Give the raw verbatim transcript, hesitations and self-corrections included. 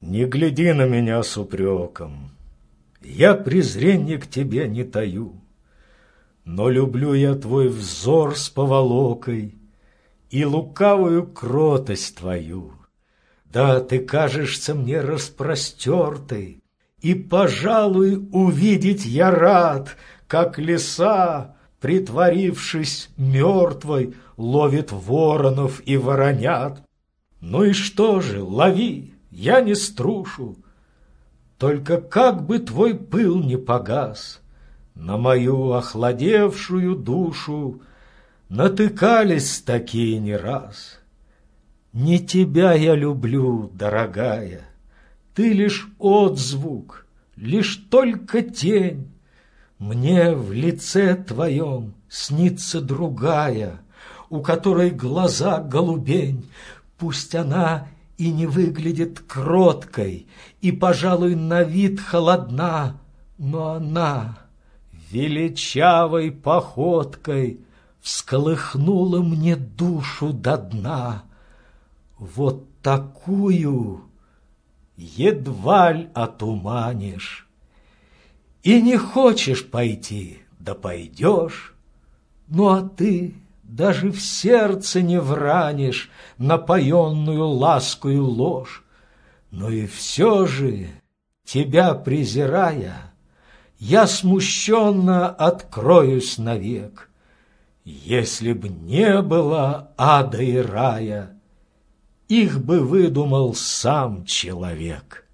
Не гляди на меня с упреком, я презренья к тебе не таю, но люблю я твой взор с поволокой и лукавую кротость твою. Да, ты кажешься мне распростертой, и, пожалуй, увидеть я рад, как лиса, притворившись мертвой, ловит воронов и воронят. Ну и что же, лови, я не струшу, только как бы твой пыл не погас, на мою охладевшую душу натыкались такие не раз. Не тебя я люблю, дорогая, ты лишь отзвук, лишь только тень. Мне в лице твоем снится другая, у которой глаза голубень. Пусть она и не выглядит кроткой, и, пожалуй, на вид холодна, но она величавой походкой всколыхнула мне душу до дна. Вот такую едва ль отуманишь. И не хочешь пойти, да пойдешь. Ну а ты даже в сердце не вранишь напоенную ласкою ложь. Но и все же, тебя презирая, я смущенно откроюсь навек. Если б не было ада и рая, их бы выдумал сам человек.